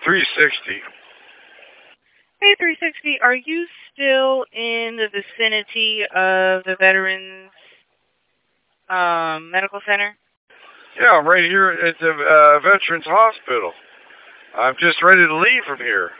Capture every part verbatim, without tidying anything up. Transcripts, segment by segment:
three sixty. Hey, three sixty, are you still in the vicinity of the Veterans um, Medical Center? Yeah, I'm right here at the uh, Veterans Hospital. I'm just ready to leave from here.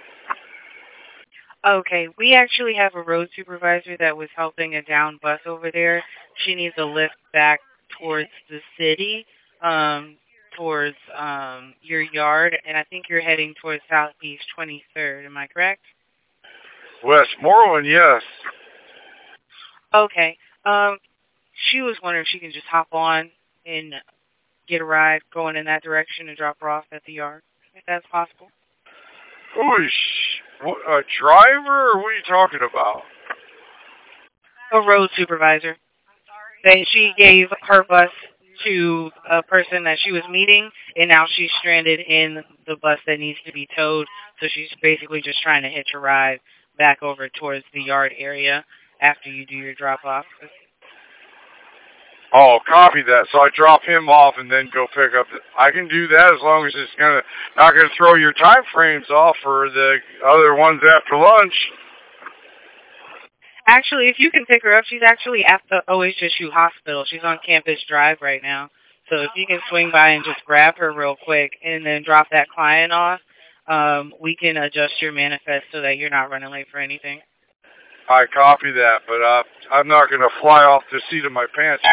Okay, we actually have a road supervisor that was helping a down bus over there. She needs a lift back towards the city, um, towards um, your yard, and I think you're heading towards Southeast twenty-third. Am I correct? Westmoreland, yes. Okay. Um, she was wondering if she can just hop on and get a ride going in that direction and drop her off at the yard, if that's possible. Whoosh. What, a driver, or what are you talking about? A road supervisor. That she gave her bus to a person that she was meeting, and now she's stranded in the bus that needs to be towed, so she's basically just trying to hitch a ride back over towards the yard area after you do your drop-off. Oh, copy that. So I drop him off and then go pick up. The, I can do that as long as it's gonna not gonna throw your time frames off for the other ones after lunch. Actually, if you can pick her up, she's actually at the O H S U hospital. She's on Campus Drive right now. So if you can swing by and just grab her real quick and then drop that client off, um, we can adjust your manifest so that you're not running late for anything. I copy that, but uh, I'm not gonna fly off the seat of my pants.